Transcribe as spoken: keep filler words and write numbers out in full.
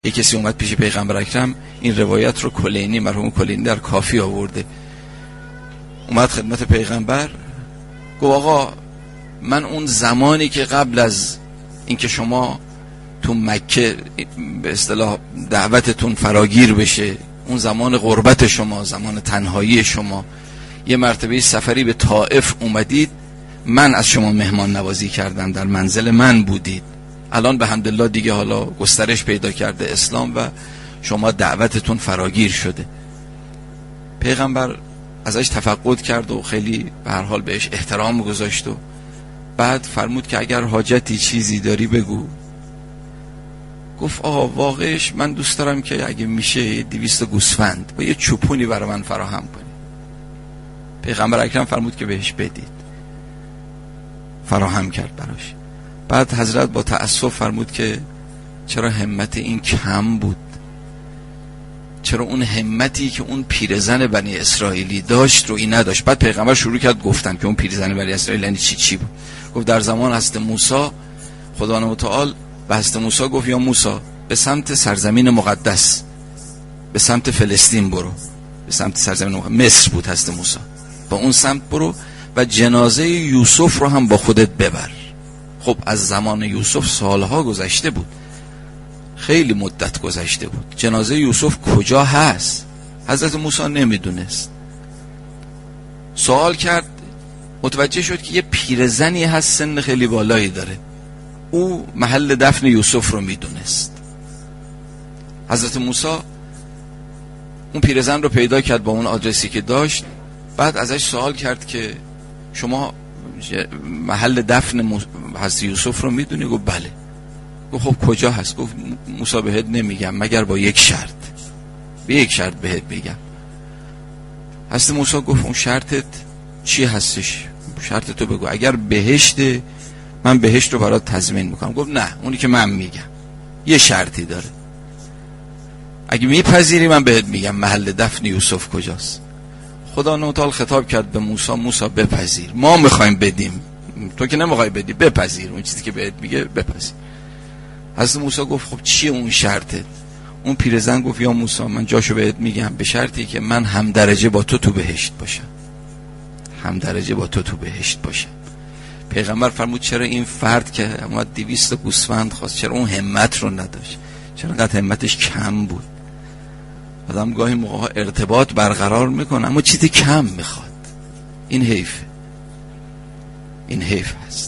یک کسی اومد پیش پیغمبر اکرم، این روایت رو کلینی، مرحوم کلینی در کافی آورده، اومد خدمت پیغمبر گفت آقا من اون زمانی که قبل از اینکه شما تو مکه به اصطلاح دعوتتون فراگیر بشه، اون زمان غربت شما، زمان تنهایی شما، یه مرتبه سفری به طائف اومدید، من از شما مهمان نوازی کردم، در منزل من بودید. الان به حمدالله دیگه حالا گسترش پیدا کرده اسلام و شما دعوتتون فراگیر شده. پیغمبر ازش تفقد کرد و خیلی به هر حال بهش احترام گذاشت و بعد فرمود که اگر حاجتی چیزی داری بگو. گفت آقا واقعش من دوست دارم که اگه میشه دویست گوسفند و یه چوپونی برای من فراهم کنی. پیغمبر اکرم فرمود که بهش بدید، فراهم کرد براش. بعد حضرت با تأسف فرمود که چرا همت این کم بود، چرا اون همتی که اون پیرزن بنی اسرائیلی داشت رو این نداشت. بعد پیغمبر شروع کرد گفتن که اون پیرزن بنی اسرائیل یعنی چی چی بود. گفت در زمان حضرت موسی خدا متعال به حضرت موسی گفت یا موسی به سمت سرزمین مقدس، به سمت فلسطین برو، به سمت سرزمین مقدس، مصر بود حضرت موسی، با اون سمت برو و جنازه یوسف رو هم با خودت ببر. خب از زمان یوسف سالها گذشته بود، خیلی مدت گذشته بود، جنازه یوسف کجا هست حضرت موسی نمیدونست. سوال کرد، متوجه شد که یه پیرزنی هست سن خیلی بالایی داره، او محل دفن یوسف رو میدونست. حضرت موسی اون پیرزن رو پیدا کرد با اون آدرسی که داشت. بعد ازش سوال کرد که شما محل دفن حضرت یوسف رو میدونی؟ گفت بله. گفت خب کجا هست؟ گفت موسی بهت نمیگم مگر با یک شرط، به یک شرط بهت بگم. حضرت موسی گفت اون شرطت چی هستش؟ شرط تو بگو، اگر بهشته من بهشت رو برات تضمین میکنم. گفت نه اونی که من میگم یه شرطی داره، اگه میپذیری من بهت میگم محل دفن یوسف کجاست. خدا نوتال خطاب کرد به موسی، موسی بپذیر، ما میخوایم بدیم، تو که نمیخوای بدی، بپذیر اون چیزی که بهت میگه بپذیر. حضرت موسی گفت خب چیه اون شرطت؟ اون پیرزن گفت یا موسی من جاشو بهت میگم، به شرطی که من هم درجه با تو تو بهشت باشم، هم درجه با تو تو بهشت باشم. پیغمبر فرمود چرا این فرد که اومد دویست گوسفند خواست، چرا اون همت رو نداشت؟ چرا قد همتش کم بود؟ آدم گاهی موقع ارتباط برقرار میکنه اما چیزی کم میخواد. این حیفه، این حیف هست.